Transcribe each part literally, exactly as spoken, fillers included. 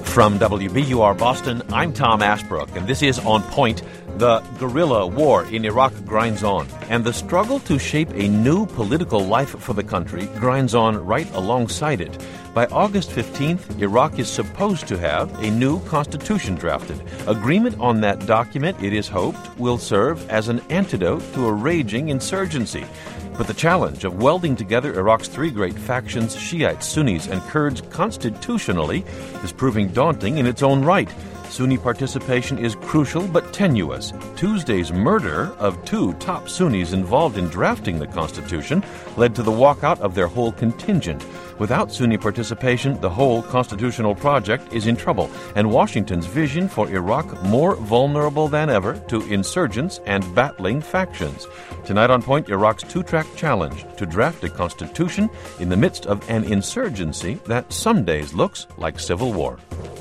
From W B U R Boston, I'm Tom Ashbrook, and this is On Point. The guerrilla war in Iraq grinds on, and the struggle to shape a new political life for the country grinds on right alongside it. By August fifteenth, Iraq is supposed to have a new constitution drafted. Agreement on that document, it is hoped, will serve as an antidote to a raging insurgency. But the challenge of welding together Iraq's three great factions, Shiites, Sunnis, and Kurds, constitutionally is proving daunting in its own right. Sunni participation is crucial but tenuous. Tuesday's murder of two top Sunnis involved in drafting the Constitution led to the walkout of their whole contingent. Without Sunni participation, the whole constitutional project is in trouble, and Washington's vision for Iraq more vulnerable than ever to insurgents and battling factions. Tonight on Point, Iraq's two-track challenge to draft a constitution in the midst of an insurgency that some days looks like civil war.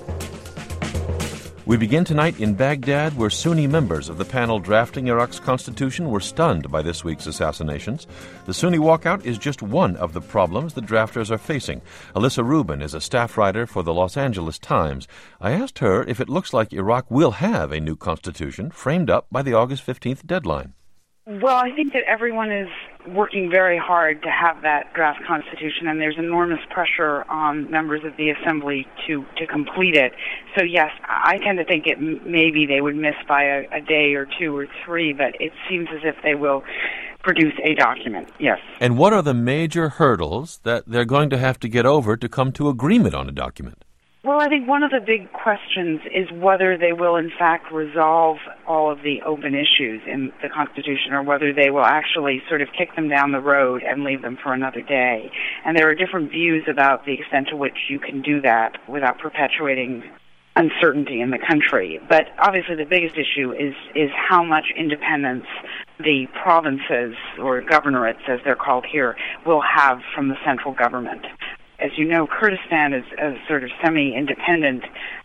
We begin tonight in Baghdad, where Sunni members of the panel drafting Iraq's constitution were stunned by this week's assassinations. The Sunni walkout is just one of the problems the drafters are facing. Alyssa Rubin is a staff writer for the Los Angeles Times. I asked her if it looks like Iraq will have a new constitution framed up by the August fifteenth deadline. Well, I think that everyone is working very hard to have that draft constitution, and there's enormous pressure on members of the assembly to, to complete it. So, yes, I tend to think it maybe they would miss by a, a day or two or three, but it seems as if they will produce a document, yes. And what are the major hurdles that they're going to have to get over to come to agreement on a document? Well, I think one of the big questions is whether they will, in fact, resolve all of the open issues in the Constitution, or whether they will actually sort of kick them down the road and leave them for another day. And there are different views about the extent to which you can do that without perpetuating uncertainty in the country. But obviously the biggest issue is, is how much independence the provinces, or governorates as they're called here, will have from the central government. As you know, Kurdistan is a sort of semi-independent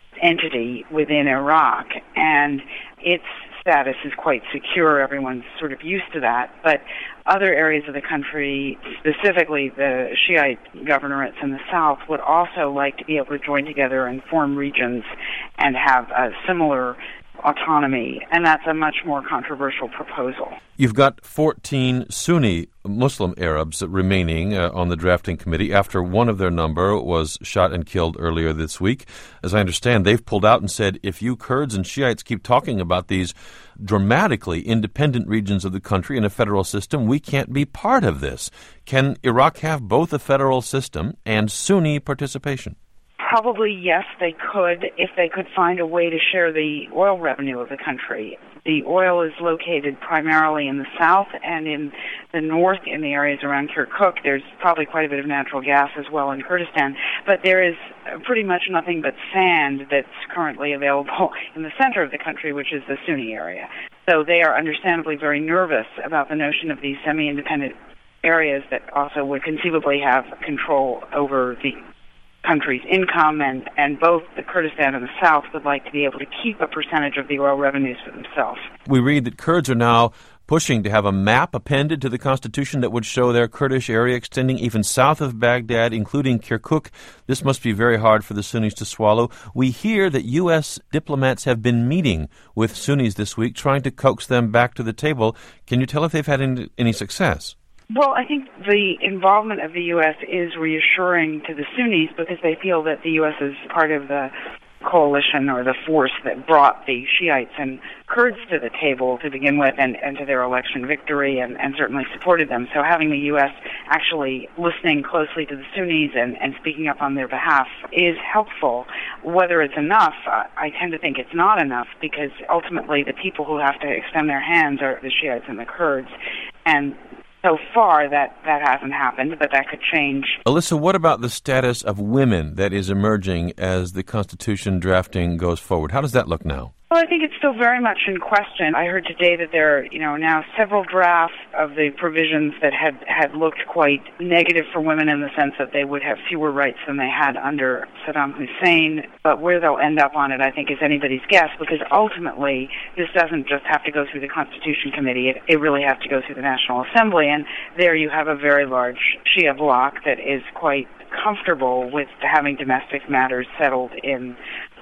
entity within Iraq, and its status is quite secure. Everyone's sort of used to that. But other areas of the country, specifically the Shiite governorates in the south, would also like to be able to join together and form regions and have a similar autonomy, and that's a much more controversial proposal. You've got fourteen Sunni Muslim Arabs remaining uh, on the drafting committee after one of their number was shot and killed earlier this week. As I understand, they've pulled out and said, if you Kurds and Shiites keep talking about these dramatically independent regions of the country in a federal system, we can't be part of this. Can Iraq have both a federal system and Sunni participation? Probably, yes, they could, if they could find a way to share the oil revenue of the country. The oil is located primarily in the south, and in the north, in the areas around Kirkuk. There's probably quite a bit of natural gas as well in Kurdistan, but there is pretty much nothing but sand that's currently available in the center of the country, which is the Sunni area. So they are understandably very nervous about the notion of these semi-independent areas that also would conceivably have control over the country's income, and, and both the Kurdistan and the South would like to be able to keep a percentage of the oil revenues for themselves. We read that Kurds are now pushing to have a map appended to the Constitution that would show their Kurdish area extending even south of Baghdad, including Kirkuk. This must be very hard for the Sunnis to swallow. We hear that U S diplomats have been meeting with Sunnis this week, trying to coax them back to the table. Can you tell if they've had any, any success? Well, I think the involvement of the U S is reassuring to the Sunnis because they feel that the U S is part of the coalition or the force that brought the Shiites and Kurds to the table to begin with, and, and to their election victory, and, and certainly supported them. So having the U S actually listening closely to the Sunnis and, and speaking up on their behalf is helpful. Whether it's enough, uh, I tend to think it's not enough, because ultimately the people who have to extend their hands are the Shiites and the Kurds. And so far, that, that hasn't happened, but that could change. Alyssa, what about the status of women that is emerging as the Constitution drafting goes forward? How does that look now? Well, I think it's still very much in question. I heard today that there are, you know, now several drafts of the provisions that had, had looked quite negative for women in the sense that they would have fewer rights than they had under Saddam Hussein. But where they'll end up on it, I think, is anybody's guess, because ultimately this doesn't just have to go through the Constitution Committee. It, it really has to go through the National Assembly, and there you have a very large Shia bloc that is quite comfortable with having domestic matters settled in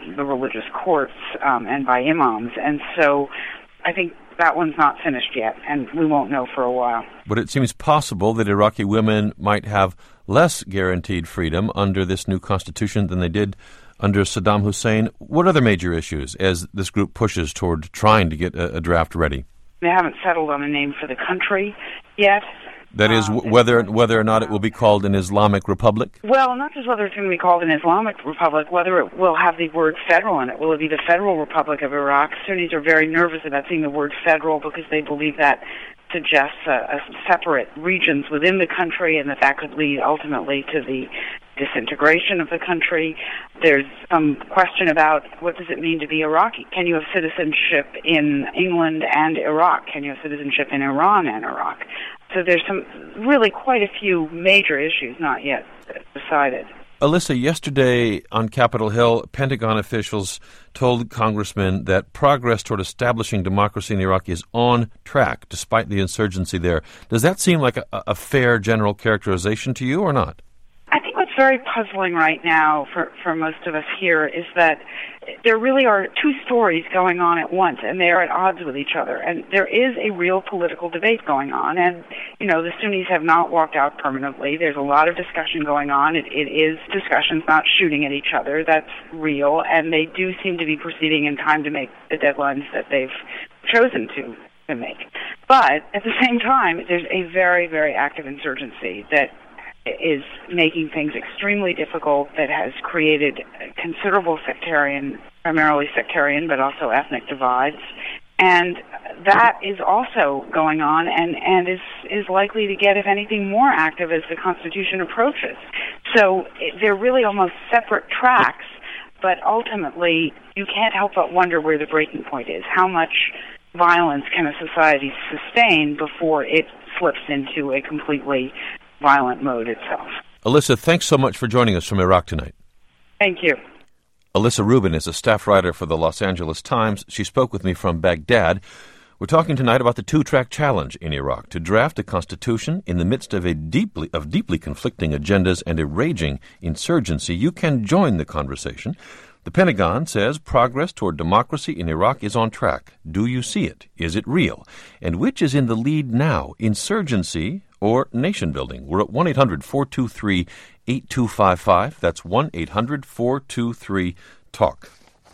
the religious courts um, and by imams. And so I think that one's not finished yet, and we won't know for a while. But it seems possible that Iraqi women might have less guaranteed freedom under this new constitution than they did under Saddam Hussein. What other major issues as this group pushes toward trying to get a, a draft ready? They haven't settled on a name for the country yet. That is, um, whether whether or not it will be called an Islamic Republic? Well, not just whether it's going to be called an Islamic Republic, whether it will have the word federal in it. Will it be the Federal Republic of Iraq? Sunnis are very nervous about seeing the word federal because they believe that suggests uh, separate regions within the country and that that could lead ultimately to the disintegration of the country. There's some question about what does it mean to be Iraqi? Can you have citizenship in England and Iraq? Can you have citizenship in Iran and Iraq? So there's some really quite a few major issues not yet decided. Alyssa, yesterday on Capitol Hill, Pentagon officials told congressmen that progress toward establishing democracy in Iraq is on track, despite the insurgency there. Does that seem like a, a fair general characterization to you or not? I think what's very puzzling right now for, for most of us here is that there really are two stories going on at once, and they are at odds with each other. And there is a real political debate going on, and, you know, the Sunnis have not walked out permanently. There's a lot of discussion going on. It, it is discussions, not shooting at each other. That's real, and they do seem to be proceeding in time to make the deadlines that they've chosen to, to make. But at the same time, there's a very, very active insurgency that is making things extremely difficult, that has created considerable sectarian, primarily sectarian, but also ethnic divides. And that is also going on and, and is, is likely to get, if anything, more active as the Constitution approaches. So it, they're really almost separate tracks, but ultimately you can't help but wonder where the breaking point is. How much violence can a society sustain before it slips into a completely violent mode itself? Alyssa, thanks so much for joining us from Iraq tonight. Thank you. Alyssa Rubin is a staff writer for the Los Angeles Times. She spoke with me from Baghdad. We're talking tonight about the two-track challenge in Iraq to draft a constitution in the midst of a deeply of deeply conflicting agendas and a raging insurgency. You can join the conversation. The Pentagon says progress toward democracy in Iraq is on track. Do you see it? Is it real? And which is in the lead now, insurgency or nation building? We're at one eight hundred four two three eight two five five. That's one eight hundred four two three talk.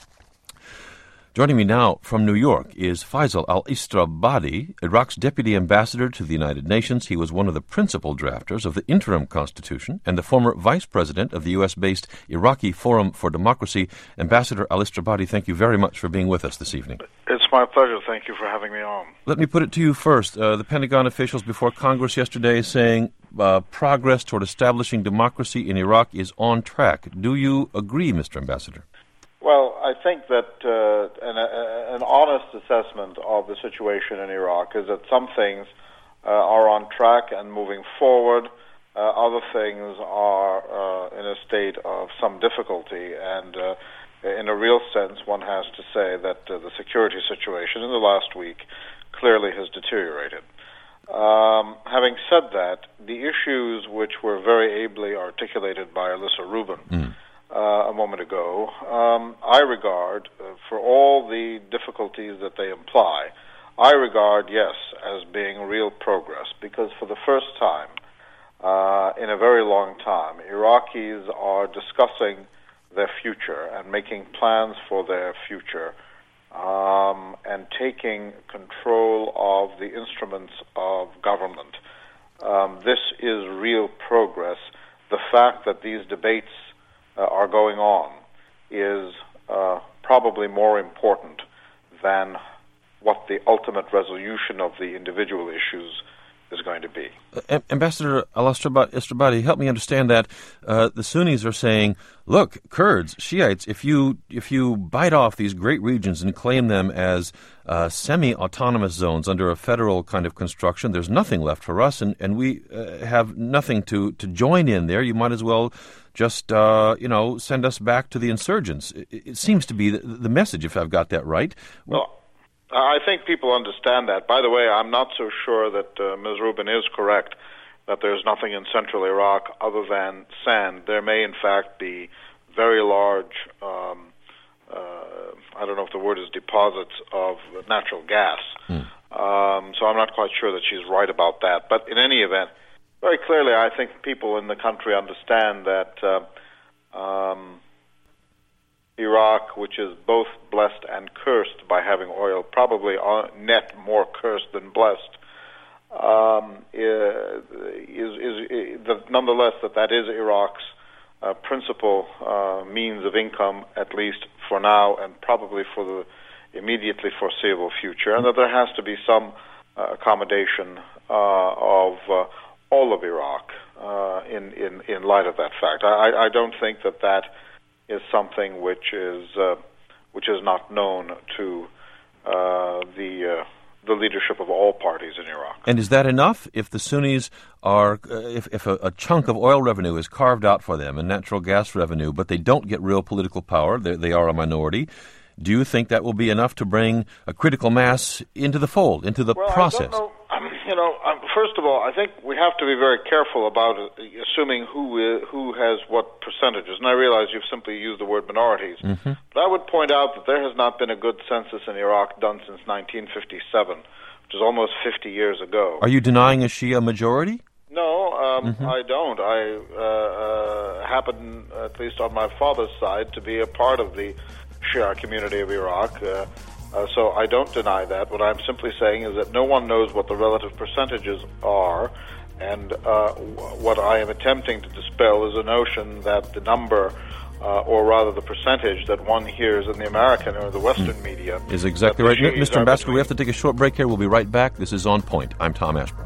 Joining me now from New York is Faisal al-Istrabadi, Iraq's deputy ambassador to the United Nations. He was one of the principal drafters of the interim constitution and the former vice president of the U S-based Iraqi Forum for Democracy. Ambassador al-Istrabadi, thank you very much for being with us this evening. It's my pleasure. Thank you for having me on. Let me put it to you first. Uh, the Pentagon officials before Congress yesterday saying uh, progress toward establishing democracy in Iraq is on track. Do you agree, Mister Ambassador? Well, I think that uh, an, a, an honest assessment of the situation in Iraq is that some things uh, are on track and moving forward. Uh, other things are uh, in a state of some difficulty. And uh, in a real sense, one has to say that uh, the security situation in the last week clearly has deteriorated. Um, having said that, the issues which were very ably articulated by Alyssa Rubin mm. Uh, a moment ago, um, I regard, uh, for all the difficulties that they imply, I regard, yes, as being real progress, because for the first time uh, in a very long time, Iraqis are discussing their future and making plans for their future um, and taking control of the instruments of government. Um, this is real progress. The fact that these debates Uh, are going on is uh, probably more important than what the ultimate resolution of the individual issues is going to be. Uh, Ambassador al-Istrabadi, help me understand that. Uh, the Sunnis are saying, look, Kurds, Shiites, if you if you bite off these great regions and claim them as uh, semi-autonomous zones under a federal kind of construction, there's nothing left for us, and, and we uh, have nothing to, to join in there. You might as well just, uh, you know, send us back to the insurgents. It, it seems to be the, the message, if I've got that right. Well, I think people understand that. By the way, I'm not so sure that uh, Miz Rubin is correct, that there's nothing in central Iraq other than sand. There may, in fact, be very large um, uh, I don't know if the word is deposits of natural gas. Mm. Um, so I'm not quite sure that she's right about that. But in any event, very clearly, I think people in the country understand that uh, um, Iraq, which is both blessed and cursed by having oil, probably net more cursed than blessed, um, is, is, is the, nonetheless that that is Iraq's uh, principal uh, means of income, at least for now and probably for the immediately foreseeable future, and that there has to be some uh, accommodation uh, of uh, all of Iraq uh, in, in, in light of that fact. I, I don't think that that is something which is uh, which is not known to uh, the uh, the leadership of all parties in Iraq. And is that enough? If the Sunnis are, uh, if if a, a chunk of oil revenue is carved out for them and natural gas revenue, but they don't get real political power, they, they are a minority. Do you think that will be enough to bring a critical mass into the fold, into the well, process? I don't know. Um, you know, um, first of all, I think we have to be very careful about uh, assuming who is, who has what percentages. And I realize you've simply used the word minorities. Mm-hmm. But I would point out that there has not been a good census in Iraq done since nineteen fifty-seven, which is almost fifty years ago. Are you denying a Shia majority? No, um, Mm-hmm. I don't. I uh, uh, happen, at least on my father's side, to be a part of the Shia community of Iraq. Uh, uh, so I don't deny that. What I'm simply saying is that no one knows what the relative percentages are, and uh, w- what I am attempting to dispel is a notion that the number, uh, or rather the percentage that one hears in the American or the Western mm. media is exactly right. Shiis Mister Ambassador, between... we have to take a short break here. We'll be right back. This is On Point. I'm Tom Ashbrook.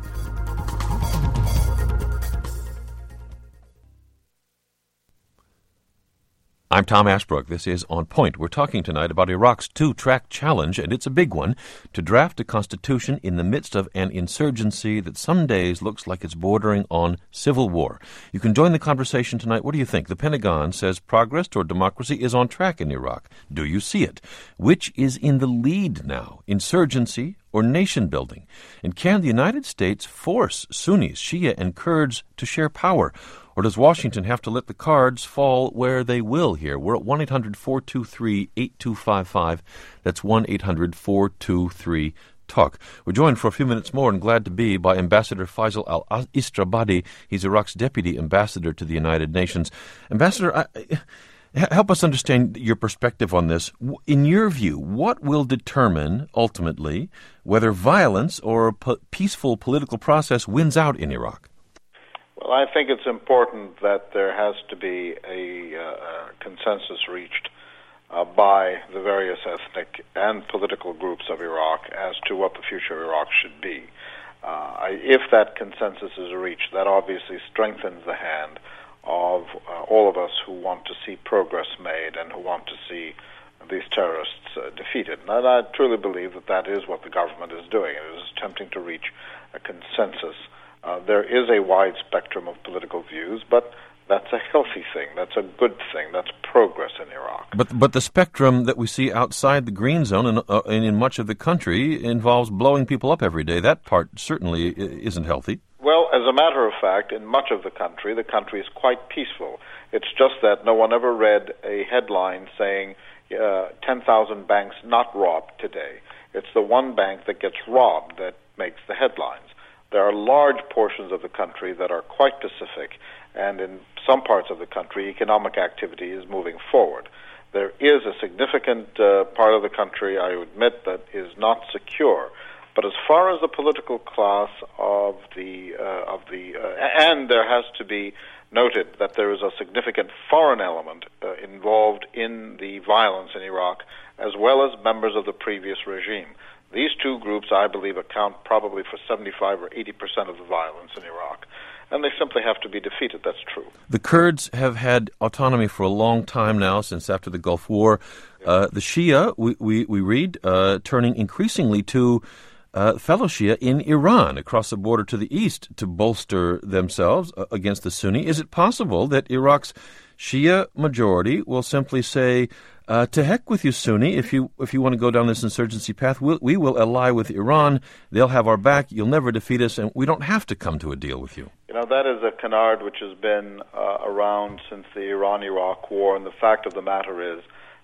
I'm Tom Ashbrook. This is On Point. We're talking tonight about Iraq's two-track challenge, and it's a big one, to draft a constitution in the midst of an insurgency that some days looks like it's bordering on civil war. You can join the conversation tonight. What do you think? The Pentagon says progress toward democracy is on track in Iraq. Do you see it? Which is in the lead now, insurgency or nation building? And can the United States force Sunnis, Shia, and Kurds to share power? Or does Washington have to let the cards fall where they will here? We're at one eight hundred four two three eight two five five. That's one eight hundred four two three talk. We're joined for a few minutes more, and glad to be, by Ambassador Faisal al-Istrabadi. He's Iraq's deputy ambassador to the United Nations. Ambassador, I, help us understand your perspective on this. In your view, what will determine, ultimately, whether violence or a po- peaceful political process wins out in Iraq? Well, I think it's important that there has to be a, uh, a consensus reached uh, by the various ethnic and political groups of Iraq as to what the future of Iraq should be. Uh, I, if that consensus is reached, that obviously strengthens the hand of uh, all of us who want to see progress made and who want to see these terrorists uh, defeated. And I truly believe that that is what the government is doing. It is attempting to reach a consensus. Uh, there is a wide spectrum of political views, but that's a healthy thing. That's a good thing. That's progress in Iraq. But but the spectrum that we see outside the green zone and, uh, and in much of the country involves blowing people up every day. That part certainly isn't healthy. Well, as a matter of fact, in much of the country, the country is quite peaceful. It's just that no one ever read a headline saying uh, ten thousand banks not robbed today. It's the one bank that gets robbed that makes the headlines. There are large portions of the country that are quite pacific, and in some parts of the country, economic activity is moving forward. There is a significant uh, part of the country, I admit, that is not secure. But as far as the political class of the uh, of the uh, and there has to be noted that there is a significant foreign element uh, involved in the violence in Iraq, as well as members of the previous regime. These two groups, I believe, account probably for seventy-five or eighty percent of the violence in Iraq. And they simply have to be defeated. That's true. The Kurds have had autonomy for a long time now, since after the Gulf War. Yeah. Uh, the Shia, we, we, we read, uh, turning increasingly to uh, fellow Shia in Iran, across the border to the east, to bolster themselves uh, against the Sunni. Is it possible that Iraq's Shia majority will simply say, Uh, to heck with you, Sunni. If you if you want to go down this insurgency path, we'll, we will ally with Iran. They'll have our back. You'll never defeat us, and we don't have to come to a deal with you. You know, that is a canard which has been uh, around since the Iran-Iraq war, and the fact of the matter is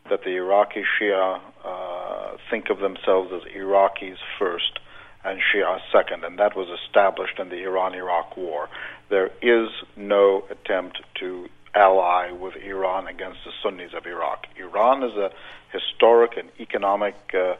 that the Iraqi Shia uh, think of themselves as Iraqis first and Shia second, and that was established in the Iran-Iraq War. There is no attempt to ally with Iran against the Sunnis of Iraq. Iran is a historic and economic, uh,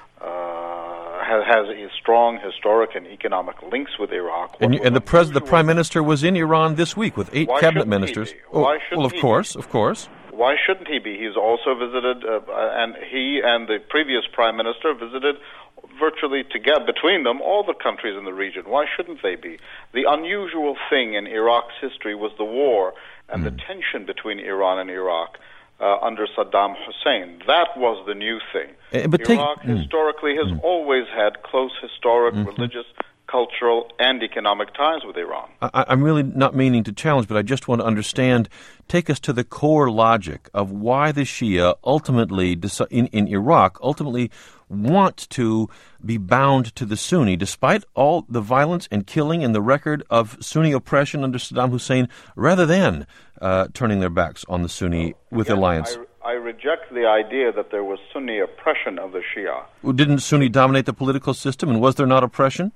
uh, has, has a strong historic and economic links with Iraq. And, and the, pres- the Prime Minister was in Iran this week with eight Why cabinet ministers. Oh, Why well, of he course, be? of course. Why shouldn't he be? He's also visited, uh, and he and the previous Prime Minister visited virtually together, between them, all the countries in the region. Why shouldn't they be? The unusual thing in Iraq's history was the war and mm. the tension between Iran and Iraq uh, under Saddam Hussein. That was the new thing. Uh, but Iraq take, historically mm. has mm. always had close historic, mm-hmm. religious, cultural, and economic ties with Iran. I, I'm really not meaning to challenge, but I just want to understand, take us to the core logic of why the Shia ultimately, deci- in, in Iraq, ultimately want to be bound to the Sunni, despite all the violence and killing and the record of Sunni oppression under Saddam Hussein, rather than uh, turning their backs on the Sunni with Again, alliance. I, I reject the idea that there was Sunni oppression of the Shia. Well, didn't Sunni dominate the political system, and was there not oppression?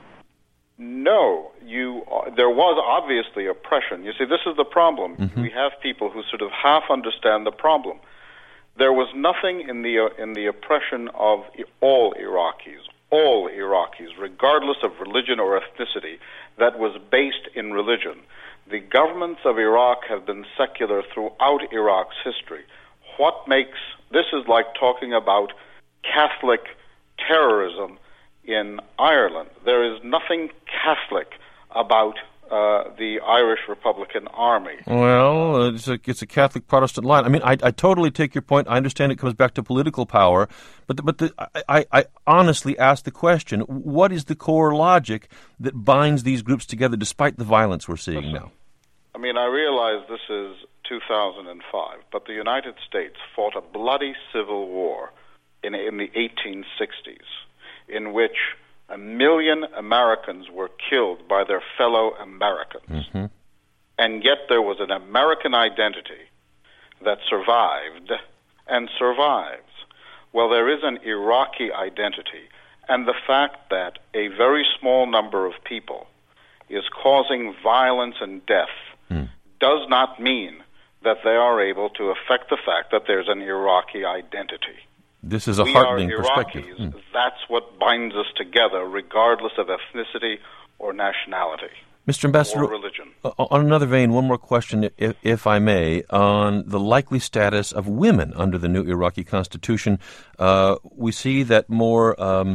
No, you. Uh, there was obviously oppression. You see, this is the problem. Mm-hmm. We have people who sort of half understand the problem. There was nothing in the uh, in the oppression of all Iraqis, all Iraqis, regardless of religion or ethnicity, that was based in religion. The governments of Iraq have been secular throughout Iraq's history. What makes this is like talking about Catholic terrorism in Ireland. There is nothing Catholic about uh, the Irish Republican Army. Well, it's a, it's a Catholic Protestant line. I mean, I, I totally take your point. I understand it comes back to political power, but the, but the, I, I honestly ask the question: what is the core logic that binds these groups together, despite the violence we're seeing Listen, now? I mean, I realize this is two thousand five, but the United States fought a bloody civil war in in the eighteen sixties. In which a million Americans were killed by their fellow Americans. Mm-hmm. And yet there was an American identity that survived and survives. Well, there is an Iraqi identity, and the fact that a very small number of people is causing violence and death mm. does not mean that they are able to affect the fact that there's an Iraqi identity. This is a we heartening are perspective. Iraqis. Mm. That's what binds us together, regardless of ethnicity or nationality. Mister Ambassador, or religion. On another vein, one more question, if, if I may, on the likely status of women under the new Iraqi constitution. Uh, we see that more um,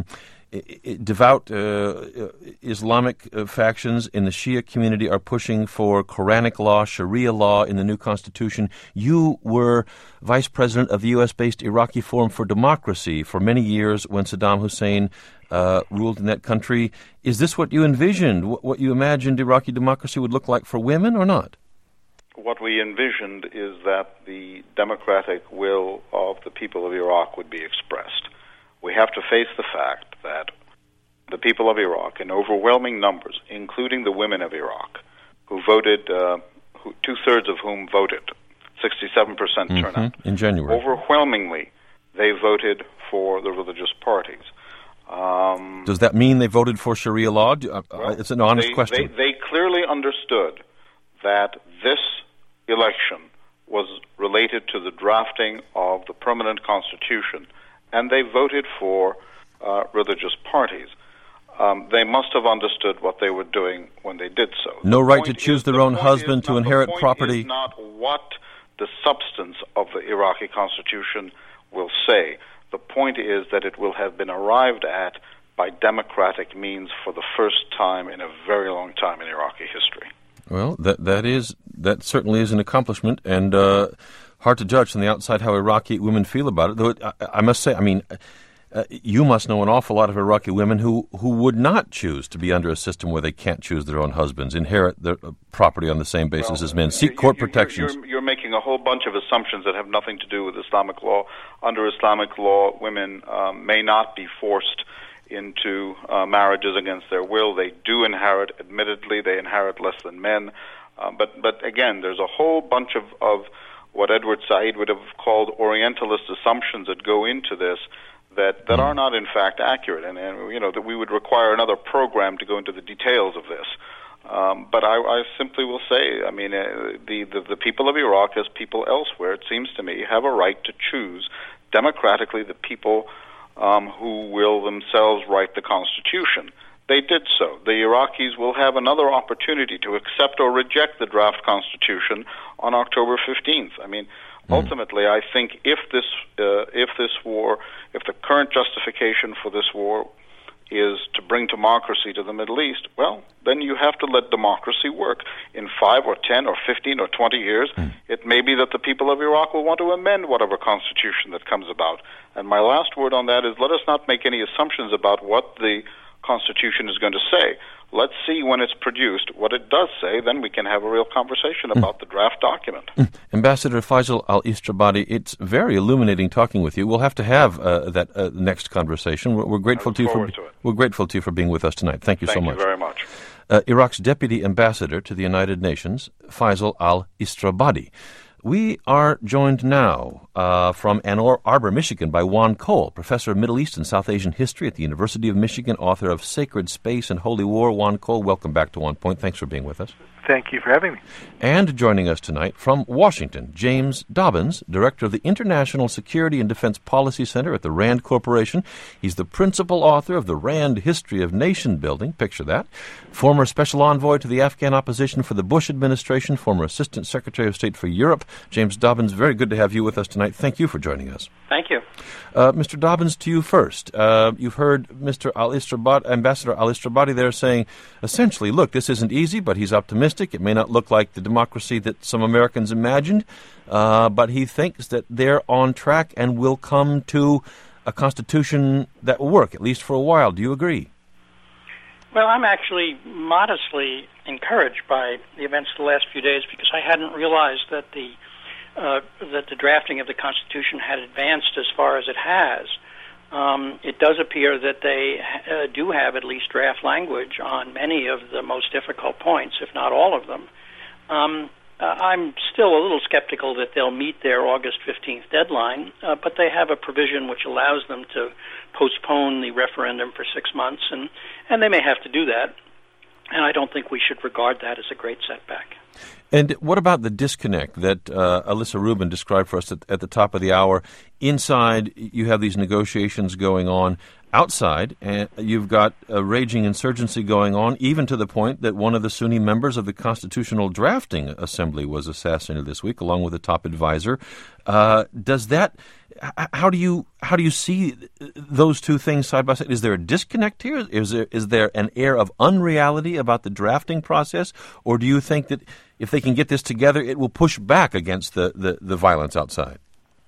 devout uh, Islamic uh, factions in the Shia community are pushing for Quranic law, Sharia law in the new constitution. You were vice president of the U S-based Iraqi Forum for Democracy for many years when Saddam Hussein uh, ruled in that country. Is this what you envisioned, what you imagined Iraqi democracy would look like for women or not? What we envisioned is that the democratic will of the people of Iraq would be expressed. We have to face the fact that the people of Iraq, in overwhelming numbers, including the women of Iraq, who voted, uh, who, two-thirds of whom voted, sixty-seven percent mm-hmm. turnout. In January. Overwhelmingly, they voted for the religious parties. Um, Does that mean they voted for Sharia law? Uh, well, it's an honest they, question. They, they clearly understood that this election was related to the drafting of the permanent constitution, and they voted for uh, religious parties. Um, they must have understood what they were doing when they did so. No the right to is, choose their own husband, to not, inherit the point property. Is not what the substance of the Iraqi constitution will say. The point is that it will have been arrived at by democratic means for the first time in a very long time in Iraqi history. Well, that that is that certainly is an accomplishment, and uh, hard to judge from the outside how Iraqi women feel about it. Though it, I, I must say, I mean, uh, you must know an awful lot of Iraqi women who, who would not choose to be under a system where they can't choose their own husbands, inherit their uh, property on the same basis well, as men, seek you, court you, protections. You're, you're making a whole bunch of assumptions that have nothing to do with Islamic law. Under Islamic law, women um, may not be forced into uh, marriages against their will. They do inherit. Admittedly, they inherit less than men. Uh, but, but again, there's a whole bunch of, of what Edward Said would have called Orientalist assumptions that go into this that, that are not in fact accurate, and, and you know that we would require another program to go into the details of this. Um, but I, I simply will say, I mean, uh, the, the the people of Iraq, as people elsewhere, it seems to me, have a right to choose democratically the people um, who will themselves write the Constitution. They did so. The Iraqis will have another opportunity to accept or reject the draft Constitution on October fifteenth. I mean, mm. ultimately, I think if this uh, if this war, if the current justification for this war is to bring democracy to the Middle East, well, then you have to let democracy work. In five or ten or fifteen or twenty years, mm. it may be that the people of Iraq will want to amend whatever constitution that comes about. And my last word on that is let us not make any assumptions about what the Constitution is going to say. Let's see when it's produced what it does say, then we can have a real conversation about mm. the draft document. Mm. Ambassador Faisal Al-Istrabadi, it's very illuminating talking with you. We'll have to have uh, that uh, next conversation. We're, we're grateful to you for to we're grateful to you for being with us tonight. Thank you Thank so much. Thank you very much. Uh, Iraq's Deputy Ambassador to the United Nations, Faisal Al-Istrabadi. We are joined now uh, from Ann Arbor, Michigan, by Juan Cole, professor of Middle East and South Asian history at the University of Michigan, author of Sacred Space and Holy War. Juan Cole, welcome back to One Point. Thanks for being with us. Thank you for having me. And joining us tonight from Washington, James Dobbins, director of the International Security and Defense Policy Center at the RAND Corporation. He's the principal author of the RAND History of Nation Building, picture that, former special envoy to the Afghan opposition for the Bush administration, former assistant secretary of state for Europe. James Dobbins, very good to have you with us tonight. Thank you for joining us. Thank you. Uh, Mister Dobbins, to you first. Uh, you've heard Mister Al-Istrabadi, Ambassador Al-Istrabadi there saying, essentially, look, this isn't easy, but he's optimistic. It may not look like the democracy that some Americans imagined, uh, but he thinks that they're on track and will come to a constitution that will work, at least for a while. Do you agree? Well, I'm actually modestly encouraged by the events of the last few days because I hadn't realized that the uh, that the drafting of the Constitution had advanced as far as it has. Um, it does appear that they uh, do have at least draft language on many of the most difficult points, if not all of them. Um, uh, I'm still a little skeptical that they'll meet their August fifteenth deadline, uh, but they have a provision which allows them to postpone the referendum for six months, and, and they may have to do that. And I don't think we should regard that as a great setback. And what about the disconnect that uh, Alyssa Rubin described for us at, at the top of the hour? Inside, you have these negotiations going on. Outside, and you've got a raging insurgency going on, even to the point that one of the Sunni members of the Constitutional Drafting Assembly was assassinated this week, along with a top advisor. Uh, does that? How do you how do you see those two things side by side? Is there a disconnect here? Is there is there an air of unreality about the drafting process, or do you think that if they can get this together, it will push back against the, the, the violence outside?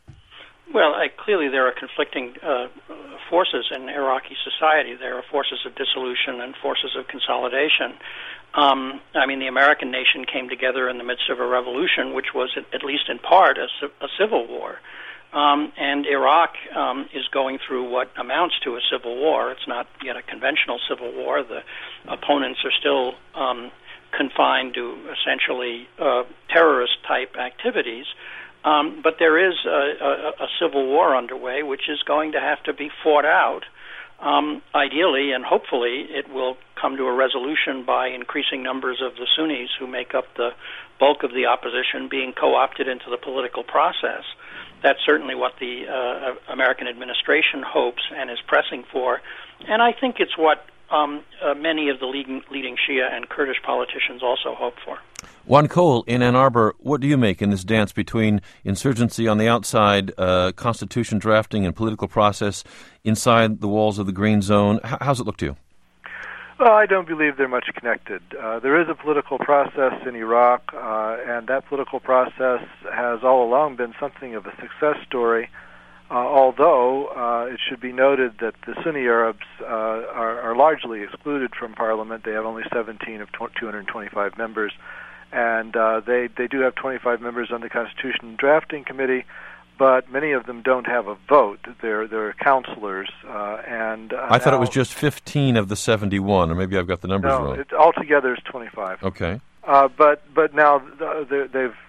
Well, I, clearly there are conflicting uh, forces in Iraqi society. There are forces of dissolution and forces of consolidation. Um, I mean, the American nation came together in the midst of a revolution, which was, at, at least in part, a, a civil war. Um, and Iraq um, is going through what amounts to a civil war. It's not yet a conventional civil war. The opponents are still um, confined to essentially uh, terrorist-type activities. Um, but there is a, a, a civil war underway, which is going to have to be fought out. Um, ideally and hopefully, it will come to a resolution by increasing numbers of the Sunnis who make up the bulk of the opposition being co-opted into the political process. That's certainly what the uh, American administration hopes and is pressing for. And I think it's what um, uh, many of the leading, leading Shia and Kurdish politicians also hope for. Juan Cole, in Ann Arbor, what do you make in this dance between insurgency on the outside, uh, constitution drafting and political process inside the walls of the Green Zone? H- how's it look to you? Well, I don't believe they're much connected. Uh, there is a political process in Iraq, uh, and that political process has all along been something of a success story, uh, although uh, it should be noted that the Sunni Arabs uh, are, are largely excluded from parliament. They have only seventeen of two hundred twenty-five members. And uh, they, they do have twenty-five members on the Constitution Drafting Committee, but many of them don't have a vote. They're they're counselors. Uh, and uh, I thought now, it was just fifteen of the seventy-one, or maybe I've got the numbers no, wrong. It, altogether it's twenty-five. Okay. Uh, but but now they've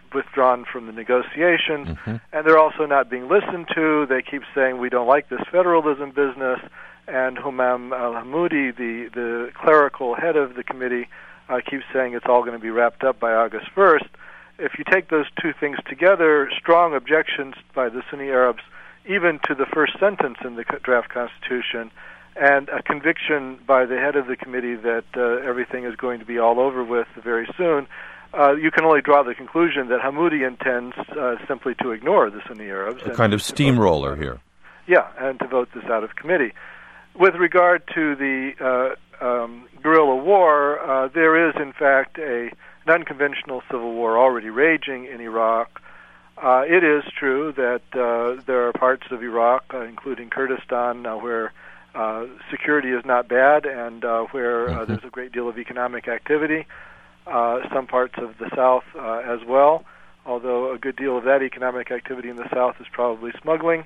withdrawn from the negotiations, mm-hmm. and they're also not being listened to. They keep saying, we don't like this federalism business, and Humam al-Hamoudi, the, the clerical head of the committee, uh, keeps saying it's all going to be wrapped up by August first. If you take those two things together, strong objections by the Sunni Arabs, even to the first sentence in the draft constitution, and a conviction by the head of the committee that uh, everything is going to be all over with very soon, uh, you can only draw the conclusion that Hamoudi intends uh, simply to ignore the Sunni Arabs. A kind of steamroller here. Yeah, and to vote this out of committee. With regard to the uh, um, guerrilla war, uh, there is, in fact, a, an unconventional civil war already raging in Iraq. Uh, it is true that uh, there are parts of Iraq, uh, including Kurdistan, uh, where uh, security is not bad and uh, where uh, mm-hmm. there's a great deal of economic activity. Uh, some parts of the south uh, as well, although a good deal of that economic activity in the south is probably smuggling.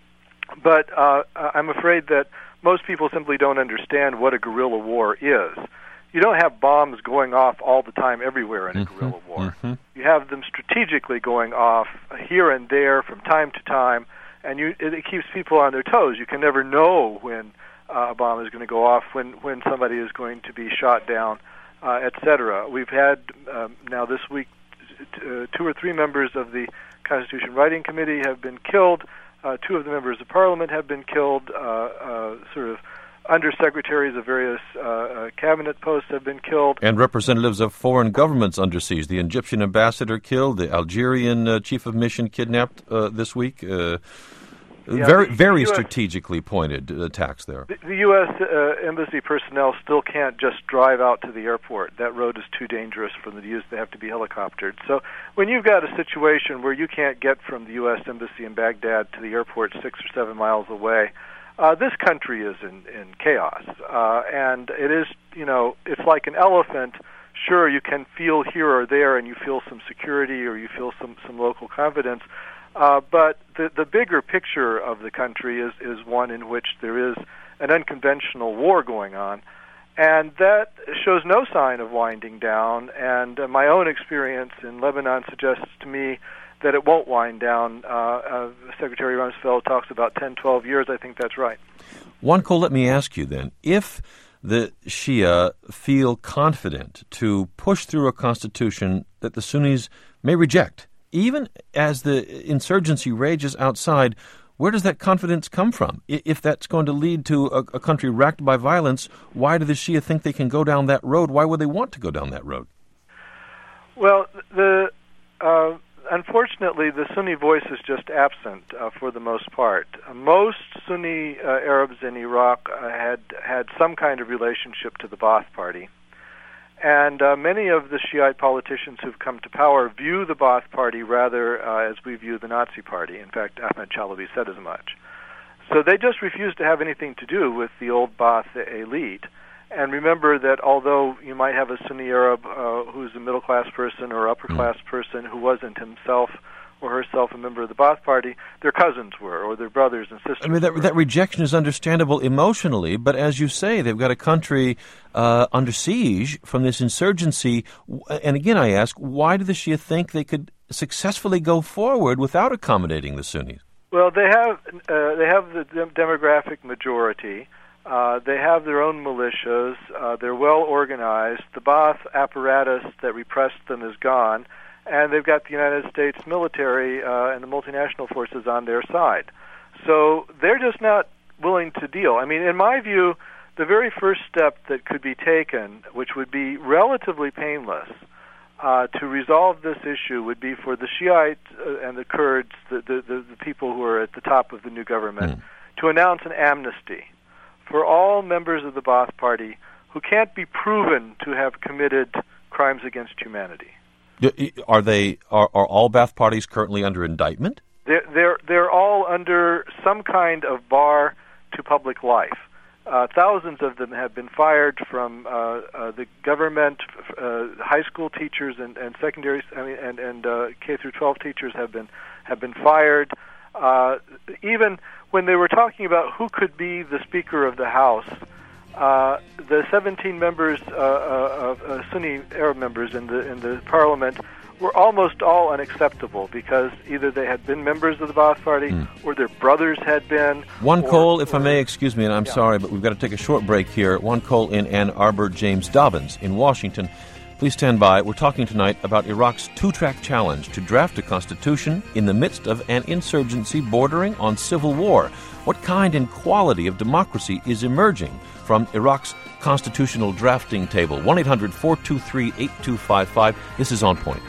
But uh, I'm afraid that most people simply don't understand what a guerrilla war is. You don't have bombs going off all the time everywhere in a mm-hmm. guerrilla war. Mm-hmm. You have them strategically going off here and there from time to time, and you, it, it keeps people on their toes. You can never know when uh, a bomb is going to go off, when, when somebody is going to be shot down, uh, et cetera. We've had um, now this week t- uh, two or three members of the Constitution Writing Committee have been killed. Uh, two of the members of Parliament have been killed. Uh, uh, sort of undersecretaries of various uh, uh, cabinet posts have been killed. And representatives of foreign governments under siege. The Egyptian ambassador killed, the Algerian uh, chief of mission kidnapped uh, this week. Uh, yeah, very the, very the U S strategically pointed attacks there. The, the U S Uh, embassy personnel still can't just drive out to the airport. That road is too dangerous for them to use. They have to be helicoptered. So when you've got a situation where you can't get from the U S embassy in Baghdad to the airport six or seven miles away, Uh, this country is in, in chaos, uh, and it is, you know, it's like an elephant. Sure, you can feel here or there, and you feel some security or you feel some, some local confidence, uh, but the, the bigger picture of the country is, is one in which there is an unconventional war going on, and that shows no sign of winding down, and uh, my own experience in Lebanon suggests to me that it won't wind down. Uh, uh, Secretary Rumsfeld talks about ten, twelve years. I think that's right. Juan Cole, let me ask you then, if the Shia feel confident to push through a constitution that the Sunnis may reject, even as the insurgency rages outside, where does that confidence come from? If that's going to lead to a, a country racked by violence, why do the Shia think they can go down that road? Why would they want to go down that road? Well, the... Uh, Unfortunately, the Sunni voice is just absent uh, for the most part. Uh, most Sunni uh, Arabs in Iraq uh, had had some kind of relationship to the Ba'ath Party, and uh, many of the Shiite politicians who've come to power view the Ba'ath Party rather uh, as we view the Nazi Party. In fact, Ahmed Chalabi said as much. So they just refuse to have anything to do with the old Ba'ath elite. And remember that although you might have a Sunni Arab uh, who's a middle-class person or upper-class person who wasn't himself or herself a member of the Ba'ath Party, their cousins were, or their brothers and sisters I mean, that, were. that rejection is understandable emotionally, but as you say, they've got a country uh, under siege from this insurgency. And again, I ask, why do the Shia think they could successfully go forward without accommodating the Sunnis? Well, they have, uh, they have the dem- demographic majority. Uh, they have their own militias. Uh, they're well organized. The Ba'ath apparatus that repressed them is gone, and they've got the United States military uh, and the multinational forces on their side. So they're just not willing to deal. I mean, in my view, the very first step that could be taken, which would be relatively painless, uh, to resolve this issue would be for the Shiites uh, and the Kurds, the, the, the, the people who are at the top of the new government, mm. to announce an amnesty for all members of the Ba'ath Party who can't be proven to have committed crimes against humanity. Are they? Are, are all Ba'ath parties currently under indictment? They're, they're, they're all under some kind of bar to public life. Uh, thousands of them have been fired from uh, uh, the government. Uh, high school teachers and, and secondary, I mean, and, and uh, K through twelve teachers have been have been fired. Uh, even when they were talking about who could be the Speaker of the House, uh, the seventeen members uh, uh, of uh, Sunni Arab members in the in the Parliament were almost all unacceptable because either they had been members of the Ba'ath Party mm. or their brothers had been. Juan or, Cole, if or, I may, excuse me, and I'm yeah. sorry, but we've got to take a short break here. Juan Cole in Ann Arbor, James Dobbins in Washington. Please stand by. We're talking tonight about Iraq's two-track challenge to draft a constitution in the midst of an insurgency bordering on civil war. What kind and quality of democracy is emerging from Iraq's constitutional drafting table? one eight hundred four two three eight two five five. This is On Point.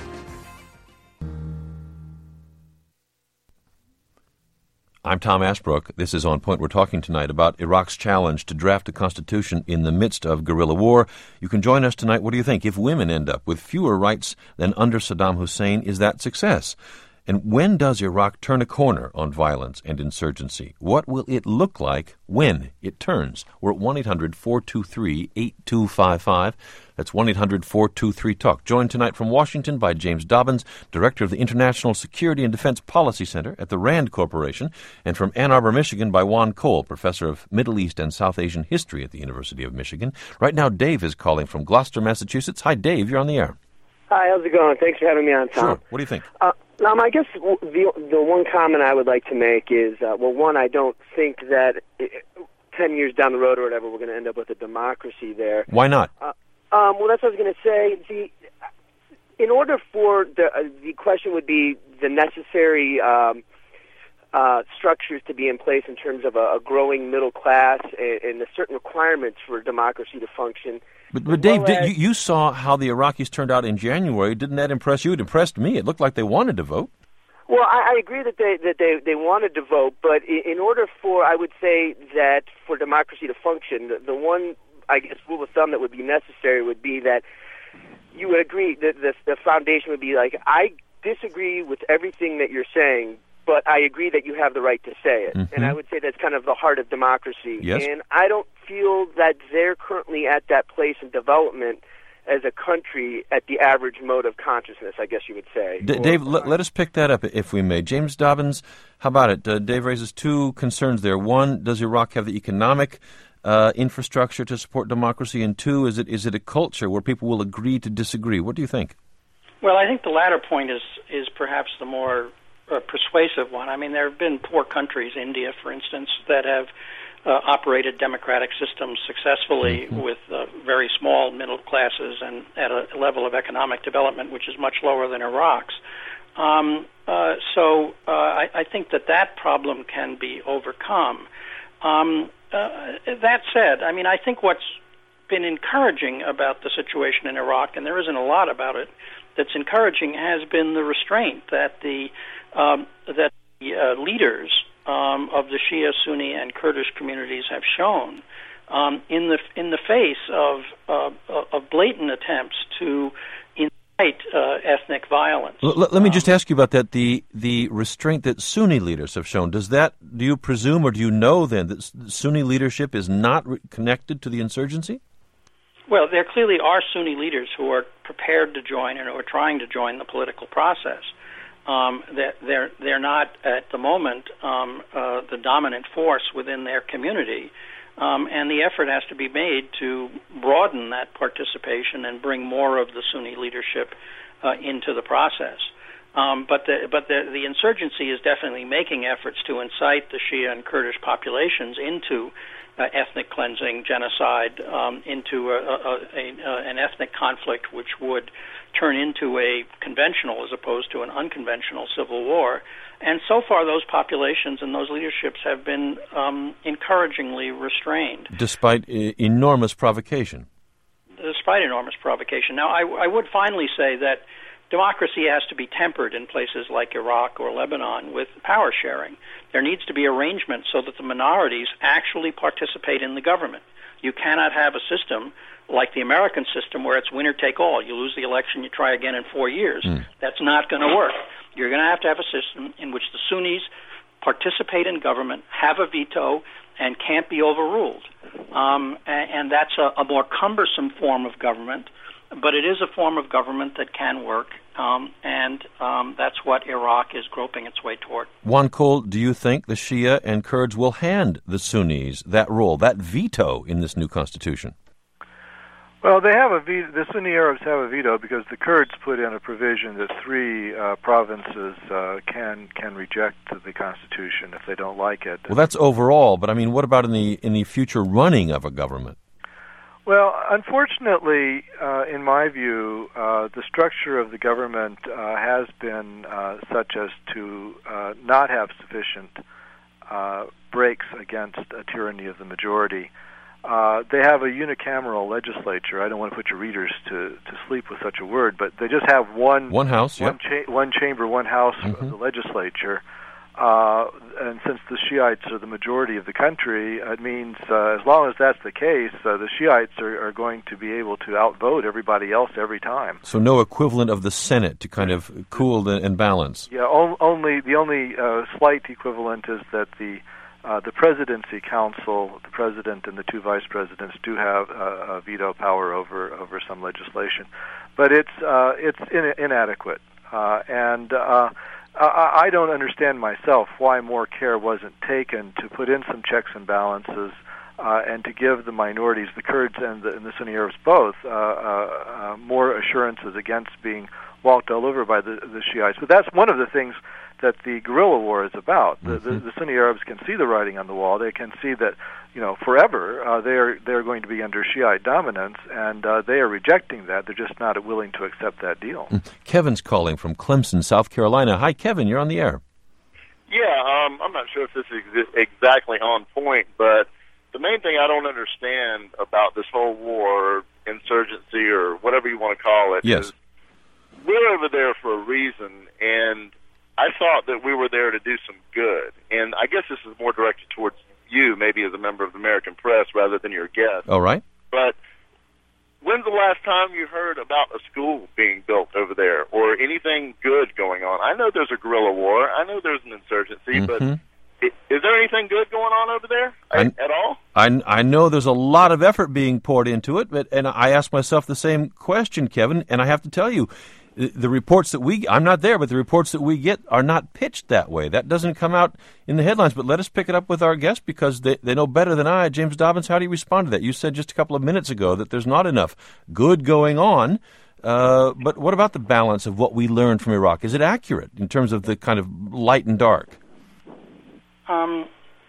I'm Tom Ashbrook. This is On Point. We're talking tonight about Iraq's challenge to draft a constitution in the midst of guerrilla war. You can join us tonight. What do you think? If women end up with fewer rights than under Saddam Hussein, is that success? And when does Iraq turn a corner on violence and insurgency? What will it look like when it turns? We're at one eight hundred four two three eight two five five. That's one eight hundred four two three talk. Joined tonight from Washington by James Dobbins, Director of the International Security and Defense Policy Center at the RAND Corporation, and from Ann Arbor, Michigan by Juan Cole, Professor of Middle East and South Asian History at the University of Michigan. Right now, Dave is calling from Gloucester, Massachusetts. Hi, Dave. You're on the air. Hi, how's it going? Thanks for having me on, Tom. Sure. What do you think? Uh, Um, I guess the the one comment I would like to make is, uh, well, one, I don't think that it, ten years down the road or whatever, we're going to end up with a democracy there. Why not? Uh, um, well, that's what I was going to say. The, in order for the uh, the question would be the necessary um, uh, structures to be in place in terms of a, a growing middle class and, and the certain requirements for democracy to function. But, but Dave, well, uh, did, you, you saw how the Iraqis turned out in January. Didn't that impress you? It impressed me. It looked like they wanted to vote. Well, I, I agree that they that they, they wanted to vote, but in, in order for, I would say that for democracy to function, the, the one, I guess, rule of thumb that would be necessary would be that you would agree that the, the foundation would be like, I disagree with everything that you're saying, but I agree that you have the right to say it. Mm-hmm. And I would say that's kind of the heart of democracy. Yes. And I don't feel that they're currently at that place in development as a country at the average mode of consciousness, I guess you would say. D- or, Dave, let, let us pick that up, if we may. James Dobbins, how about it? Uh, Dave raises two concerns there. One, does Iraq have the economic uh, infrastructure to support democracy? And two, is it is it a culture where people will agree to disagree? What do you think? Well, I think the latter point is, is perhaps the more uh, persuasive one. I mean, there have been poor countries, India, for instance, that have Uh, operated democratic systems successfully mm-hmm. with uh, very small middle classes and at a level of economic development which is much lower than Iraq's. Um, uh, so uh, I, I think that that problem can be overcome. Um, uh, that said, I mean, I think what's been encouraging about the situation in Iraq, and there isn't a lot about it that's encouraging, has been the restraint that the um, that the uh, leaders Um, of the Shia, Sunni, and Kurdish communities have shown um, in the in the face of uh, of blatant attempts to incite uh, ethnic violence. L- let me just ask you about that. The the restraint that Sunni leaders have shown. Does that? Do you presume or do you know then that Sunni leadership is not re- connected to the insurgency? Well, there clearly are Sunni leaders who are prepared to join and who are trying to join the political process. Um, that they're they're not at the moment um, uh, the dominant force within their community, um, and the effort has to be made to broaden that participation and bring more of the Sunni leadership uh, into the process. Um, but the but the, the insurgency is definitely making efforts to incite the Shia and Kurdish populations into uh, ethnic cleansing, genocide, um, into a, a, a, a, an ethnic conflict which would turn into a conventional as opposed to an unconventional civil war. And so far, those populations and those leaderships have been um, encouragingly restrained. Despite e- enormous provocation. Despite enormous provocation. Now, I, I would finally say that democracy has to be tempered in places like Iraq or Lebanon with power sharing. There needs to be arrangement so that the minorities actually participate in the government. You cannot have a system like the American system where it's winner take all. You lose the election, you try again in four years. Mm. That's not going to work. You're going to have to have a system in which the Sunnis participate in government, have a veto, and can't be overruled. Um, and, and that's a, a more cumbersome form of government, but it is a form of government that can work, um, and um, that's what Iraq is groping its way toward. Juan Cole, do you think the Shia and Kurds will hand the Sunnis that role, that veto in this new constitution? Well, they have a veto. The Sunni Arabs have a veto because the Kurds put in a provision that three uh, provinces uh, can can reject the constitution if they don't like it. Well, that's overall, but I mean, what about in the in the future running of a government? Well, unfortunately, uh, in my view, uh, the structure of the government uh, has been uh, such as to uh, not have sufficient uh, brakes against a tyranny of the majority. Uh, they have a unicameral legislature. I don't want to put your readers to, to sleep with such a word, but they just have one one house, one, yep. cha- one chamber, one house mm-hmm. of the legislature. Uh, and since the Shiites are the majority of the country, it means uh, as long as that's the case, uh, the Shiites are, are going to be able to outvote everybody else every time. So no equivalent of the Senate to kind of cool the, and balance. Yeah, on, only the only uh, slight equivalent is that the Uh, the Presidency Council, the President and the two Vice Presidents do have uh, a veto power over, over some legislation, but it's uh, it's in, inadequate, uh, and uh, I, I don't understand myself why more care wasn't taken to put in some checks and balances uh, and to give the minorities, the Kurds and the, and the Sunni Arabs both, uh, uh, uh, more assurances against being walked all over by the, the Shiites. But that's one of the things that the guerrilla war is about. The, the, the Sunni Arabs can see the writing on the wall. They can see that, you know, forever uh, they are they are going to be under Shiite dominance, and uh, they are rejecting that. They're just not willing to accept that deal. Kevin's calling from Clemson, South Carolina. Hi, Kevin. You're on the air. Yeah, um, I'm not sure if this is ex- exactly on point, but the main thing I don't understand about this whole war, insurgency, or whatever you want to call it, yes. is we're over there for a reason, and I thought that we were there to do some good, and I guess this is more directed towards you, maybe as a member of the American press, rather than your guest. All right. But when's the last time you heard about a school being built over there, or anything good going on? I know there's a guerrilla war. I know there's an insurgency, mm-hmm. but is, is there anything good going on over there I, at all? I, I know there's a lot of effort being poured into it, but and I ask myself the same question, Kevin, and I have to tell you, the reports that we, I'm not there, but the reports that we get are not pitched that way. That doesn't come out in the headlines, but let us pick it up with our guests because they, they know better than I. James Dobbins, how do you respond to that? You said just a couple of minutes ago that there's not enough good going on, uh, but what about the balance of what we learned from Iraq? Is it accurate in terms of the kind of light and dark? Um,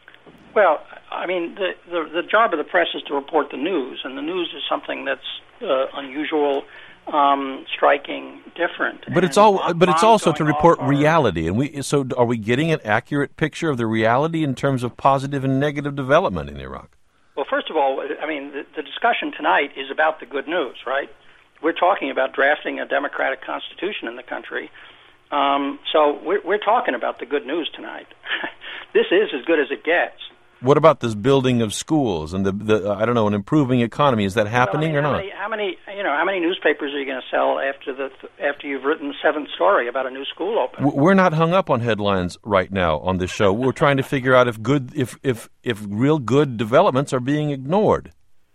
well, I mean, the, the, the job of the press is to report the news, and the news is something that's uh, unusual, Um, striking, different, but it's all. But it's also to report reality, and we. So, are we getting an accurate picture of the reality in terms of positive and negative development in Iraq? Well, first of all, I mean, the, the discussion tonight is about the good news, right? We're talking about drafting a democratic constitution in the country, um, so we're, we're talking about the good news tonight. This is as good as it gets. What about this building of schools and the, the uh, I don't know, an improving economy? Is that happening well, I mean, or how not? Many, how many, you know, how many newspapers are you going to sell after the after you've written the seventh story about a new school opening? We're not hung up on headlines right now on this show. We're trying to figure out if good, if if if real good developments are being ignored.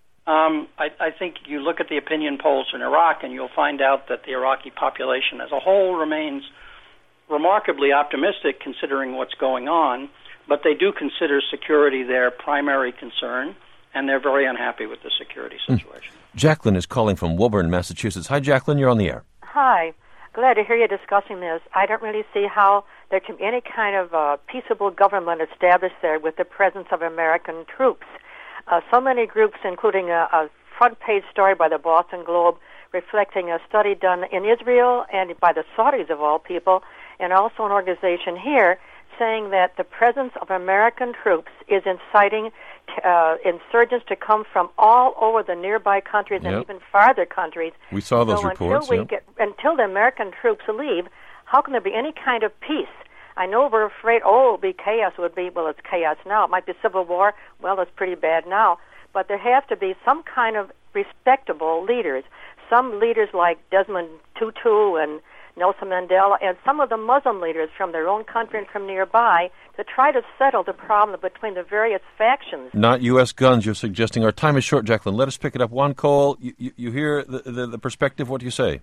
Um, I, I think you look at the opinion polls in Iraq, and you'll find out that the Iraqi population as a whole remains remarkably optimistic, considering what's going on. But they do consider security their primary concern, and they're very unhappy with the security situation. Mm. Jacqueline is calling from Woburn, Massachusetts. Hi, Jacqueline. You're on the air. Hi. Glad to hear you discussing this. I don't really see how there can be any kind of uh, peaceable government established there with the presence of American troops. Uh, so many groups, including a, a front-page story by the Boston Globe reflecting a study done in Israel and by the Saudis, of all people, and also an organization here, saying that the presence of American troops is inciting uh, insurgents to come from all over the nearby countries yep. and even farther countries. We saw those so reports. Until, we yep. get, until the American troops leave, how can there be any kind of peace? I know we're afraid, oh, it'll be chaos. It would be, well, it's chaos now. It might be civil war. Well, it's pretty bad now. But there have to be some kind of respectable leaders. Some leaders like Desmond Tutu and Nelson Mandela, and some of the Muslim leaders from their own country and from nearby to try to settle the problem between the various factions. Not U S guns, you're suggesting. Our time is short, Jacqueline. Let us pick it up. Juan Cole, you, you, you hear the, the, the perspective. What do you say?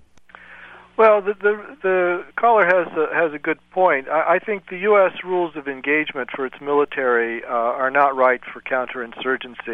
Well, the the, the caller has a, has a good point. I, I think the U S rules of engagement for its military uh, are not right for counterinsurgency.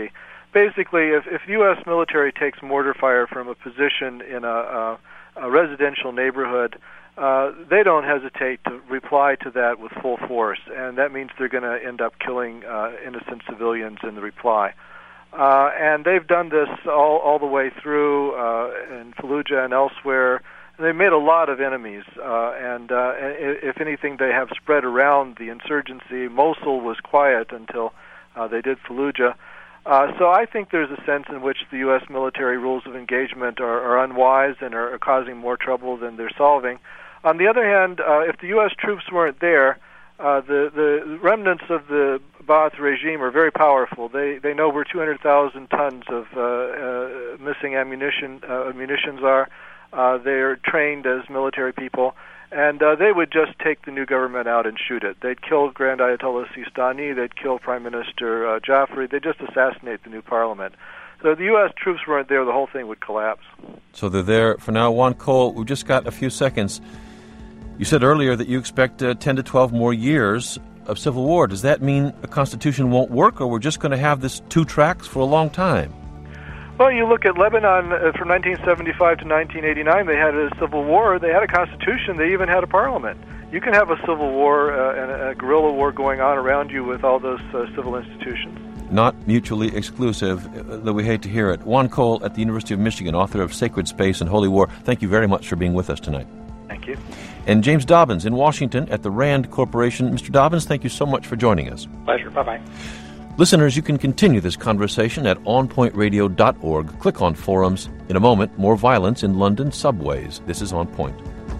basically, if, if the U S military takes mortar fire from a position in a, a, a residential neighborhood, uh, they don't hesitate to reply to that with full force, and that means they're going to end up killing uh, innocent civilians in the reply. Uh, and they've done this all, all the way through uh, in Fallujah and elsewhere. They made a lot of enemies, uh, and uh, if anything, they have spread around the insurgency. Mosul was quiet until uh, they did Fallujah. Uh, so I think there's a sense in which the U S military rules of engagement are, are unwise and are, are causing more trouble than they're solving. On the other hand, uh, if the U S troops weren't there, uh, the, the remnants of the Ba'ath regime are very powerful. They they know where two hundred thousand tons of uh, uh, missing ammunition uh, munitions are. Uh, they're trained as military people, and uh, they would just take the new government out and shoot it. They'd kill Grand Ayatollah Sistani, they'd kill Prime Minister uh, Jaffrey, they'd just assassinate the new parliament. So if the U S troops weren't there, the whole thing would collapse. So they're there for now. Juan Cole, we've just got a few seconds. You said earlier that you expect uh, ten to twelve more years of civil war. Does that mean a constitution won't work, or we're just going to have this two tracks for a long time? Well, you look at Lebanon uh, from nineteen seventy-five to nineteen eighty-nine, they had a civil war, they had a constitution, they even had a parliament. You can have a civil war uh, and a guerrilla war going on around you with all those uh, civil institutions. Not mutually exclusive, though we hate to hear it. Juan Cole at the University of Michigan, author of Sacred Space and Holy War, thank you very much for being with us tonight. Thank you. And James Dobbins in Washington at the RAND Corporation. Mister Dobbins, thank you so much for joining us. Pleasure. Bye-bye. Listeners, you can continue this conversation at on point radio dot org. Click on Forums. In a moment, more violence in London subways. This is On Point.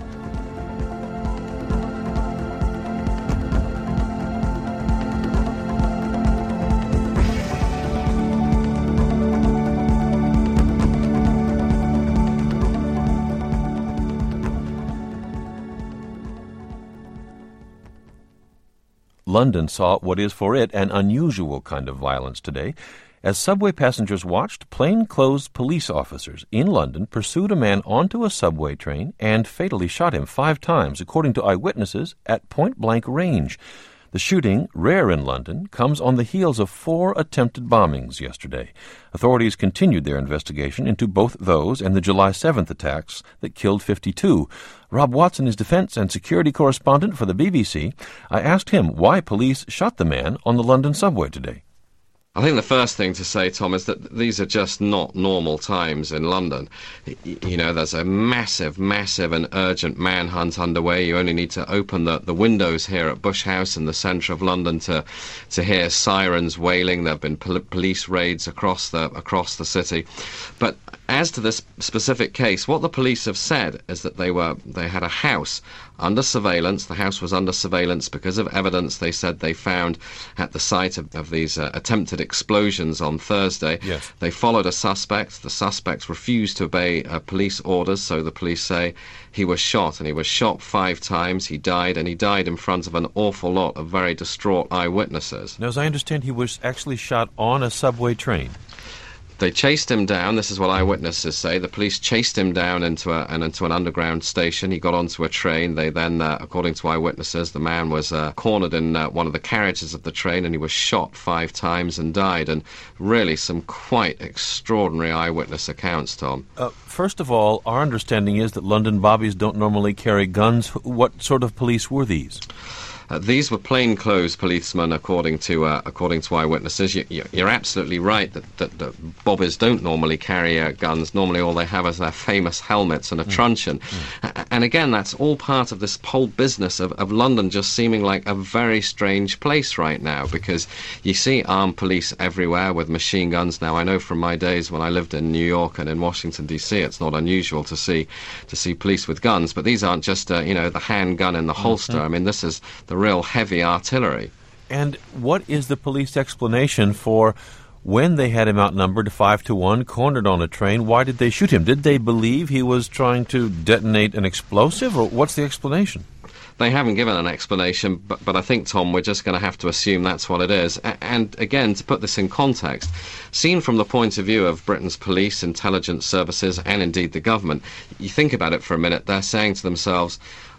London saw what is for it an unusual kind of violence today. As subway passengers watched, plainclothes police officers in London pursued a man onto a subway train and fatally shot him five times, according to eyewitnesses, at point-blank range. The shooting, rare in London, comes on the heels of four attempted bombings yesterday. Authorities continued their investigation into both those and the July seventh attacks that killed fifty-two. Rob Watson is defense and security correspondent for the B B C. I asked him why police shot the man on the London subway today. I think the first thing to say, Tom, is that these are just not normal times in London. You know, there's a massive, massive and urgent manhunt underway. You only need to open the, the windows here at Bush House in the centre of London to to hear sirens wailing. There have been pol- police raids across the across the city. But as to this specific case, what the police have said is that they were they had a house under surveillance. The house was under surveillance because of evidence they said they found at the site of, of these uh, attempted explosions on Thursday. Yes. They followed a suspect. The suspect refused to obey uh, police orders, so the police say he was shot, and he was shot five times. He died, and he died in front of an awful lot of very distraught eyewitnesses. Now, as I understand, he was actually shot on a subway train. They chased him down. This is what eyewitnesses say. The police chased him down into a, and into an underground station. He got onto a train. They then, uh, according to eyewitnesses, the man was uh, cornered in uh, one of the carriages of the train, and he was shot five times and died. And really some quite extraordinary eyewitness accounts, Tom. Uh, first of all, our understanding is that London bobbies don't normally carry guns. What sort of police were these? Uh, these were plainclothes policemen, according to uh, according to eyewitnesses. You, you, you're absolutely right that, that, that bobbies don't normally carry uh, guns. Normally all they have is their famous helmets and a mm. truncheon. Mm. And again, that's all part of this whole business of, of London just seeming like a very strange place right now, because you see armed police everywhere with machine guns. Now, I know from my days when I lived in New York and in Washington, D C, it's not unusual to see to see police with guns, but these aren't just, uh, you know, the handgun in the holster. Mm-hmm. I mean, this is the real heavy artillery. And what is the police explanation for when they had him outnumbered five to one, cornered on a train? Why did they shoot him? Did they believe he was trying to detonate an explosive, or what's the explanation? They haven't given an explanation, but, but I think, Tom, we're just going to have to assume that's what it is. A- and again, to put this in context, seen from the point of view of Britain's police, intelligence services, and indeed the government, you think about it for a minute, they're saying to themselves,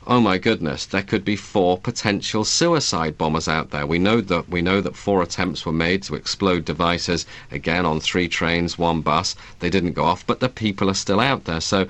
oh my goodness, there could be four potential suicide bombers out there. We know that we know that four attempts were made to explode devices, again on three trains, one bus. They didn't go off, but the people are still out there. So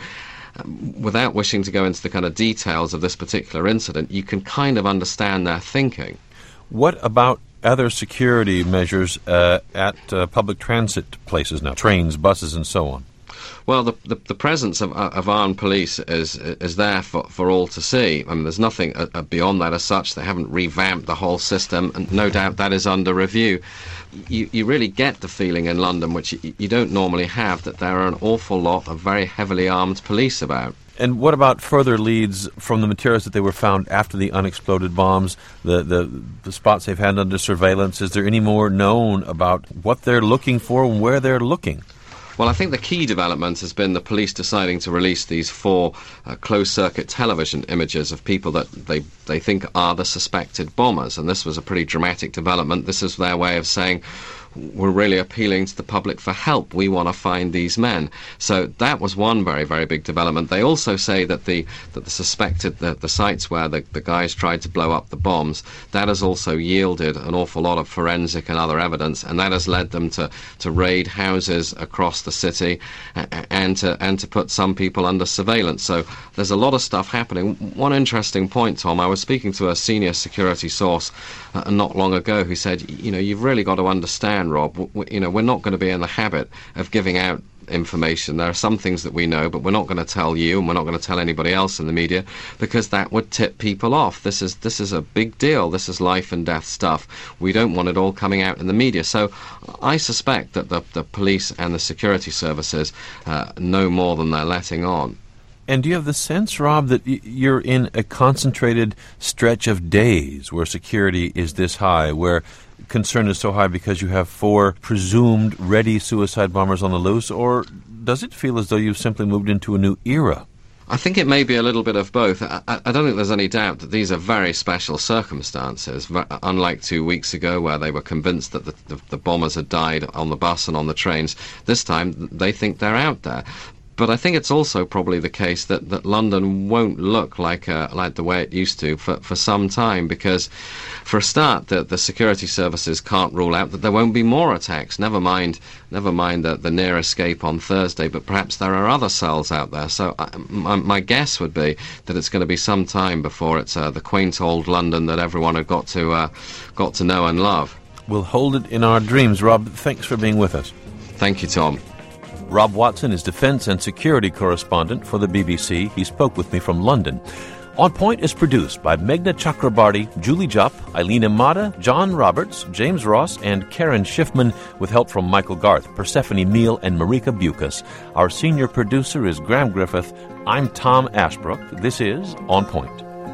um, without wishing to go into the kind of details of this particular incident, you can kind of understand their thinking. What about other security measures uh, at uh, public transit places now, trains, buses, and so on? Well, the, the the presence of of armed police is is there for, for all to see. I mean, there's nothing uh, beyond that as such. They haven't revamped the whole system, and no doubt that is under review. You you really get the feeling in London, which you, you don't normally have, that there are an awful lot of very heavily armed police about. And what about further leads from the materials that they were found after the unexploded bombs, the, the, the spots they've had under surveillance? Is there any more known about what they're looking for and where they're looking? Well, I think the key development has been the police deciding to release these four uh, closed-circuit television images of people that they, they think are the suspected bombers. And this was a pretty dramatic development. This is their way of saying, we're really appealing to the public for help. We want to find these men. So that was one very, very big development. They also say that the that the suspected, the, the sites where the, the guys tried to blow up the bombs, that has also yielded an awful lot of forensic and other evidence, and that has led them to, to raid houses across the city and to, and to put some people under surveillance. So there's a lot of stuff happening. One interesting point, Tom, I was speaking to a senior security source uh, not long ago who said, you know, you've really got to understand, Rob, we, you know, we're not going to be in the habit of giving out information. There are some things that we know, but we're not going to tell you, and we're not going to tell anybody else in the media, because that would tip people off. This is this is a big deal. This is life and death stuff. We don't want it all coming out in the media. So I suspect that the, the police and the security services uh, know more than they're letting on. And do you have the sense, Rob, that y- you're in a concentrated stretch of days where security is this high, where concern is so high because you have four presumed ready suicide bombers on the loose, or does it feel as though you've simply moved into a new era? I think it may be a little bit of both. I, I don't think there's any doubt that these are very special circumstances, unlike two weeks ago where they were convinced that the, the, the bombers had died on the bus and on the trains. This time they think they're out there. But I think it's also probably the case that, that London won't look like uh, like the way it used to for, for some time, because, for a start, the, the security services can't rule out that there won't be more attacks. Never mind, never mind the, the near escape on Thursday, but perhaps there are other cells out there. So I, my, my guess would be that it's going to be some time before it's uh, the quaint old London that everyone had got to uh, got to know and love. We'll hold it in our dreams. Rob, thanks for being with us. Thank you, Tom. Rob Watson is defense and security correspondent for the B B C. He spoke with me from London. On Point is produced by Meghna Chakrabarty, Julie Jupp, Eileen Imada, John Roberts, James Ross, and Karen Schiffman, with help from Michael Garth, Persephone Meal, and Marika Bukas. Our senior producer is Graham Griffith. I'm Tom Ashbrook. This is On Point.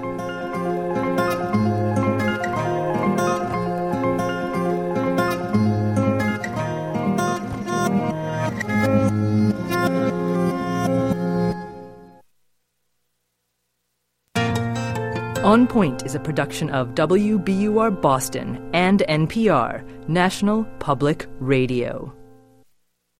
On Point is a production of W B U R Boston and N P R, National Public Radio.